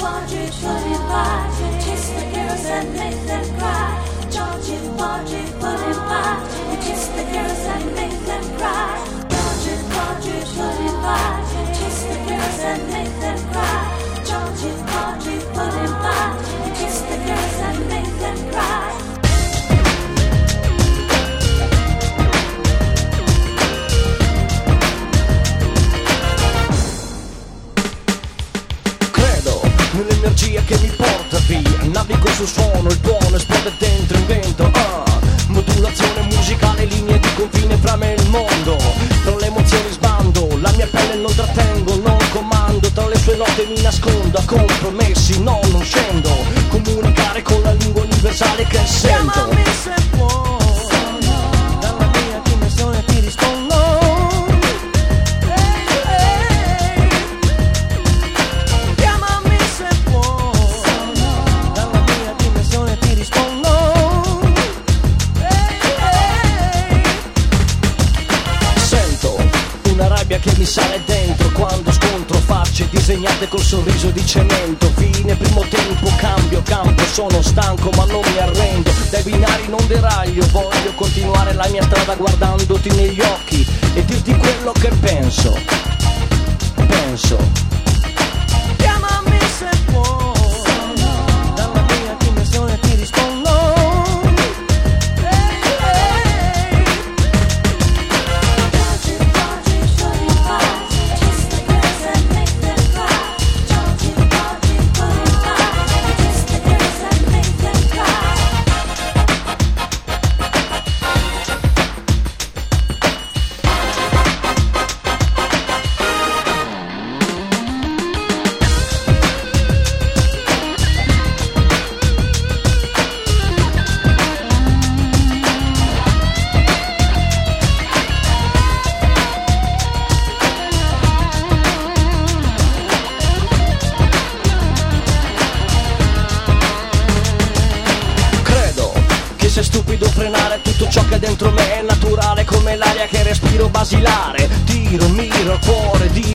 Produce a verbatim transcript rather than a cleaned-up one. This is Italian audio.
Porgy, pudding pie, kiss the girls and make them cry. Georgie, Porgy, pudding pie, kiss the girls and make them cry. Georgie, Porgy, pudding pie, kiss the girls and make them cry. Georgie, Porgy, pudding pie, kiss the girls and make them cry. Nell'energia che mi porta via, navigo sul suono, il tuono esplode dentro in vento. Ah, modulazione musicale, linee di confine fra me e il mondo. Tra le emozioni sbando, la mia pelle non trattengo, non comando. Tra le sue note mi nascondo, a compromessi no, non scendo. Comunicare con la lingua universale che sento. Chiamami se puoi, dalla mia dimensione ti rispondo. Che mi sale dentro quando scontro facce disegnate col sorriso di cemento. Fine primo tempo, cambio campo, sono stanco ma non mi arrendo. Dai binari non deraglio, voglio continuare la mia strada guardandoti negli occhi e dirti quello che penso. Penso. Chiamami se puoi, dalla mia dimensione ti rispondo. Se è stupido frenare tutto ciò che dentro me è naturale come l'aria che respiro basilare. Tiro, miro al cuore di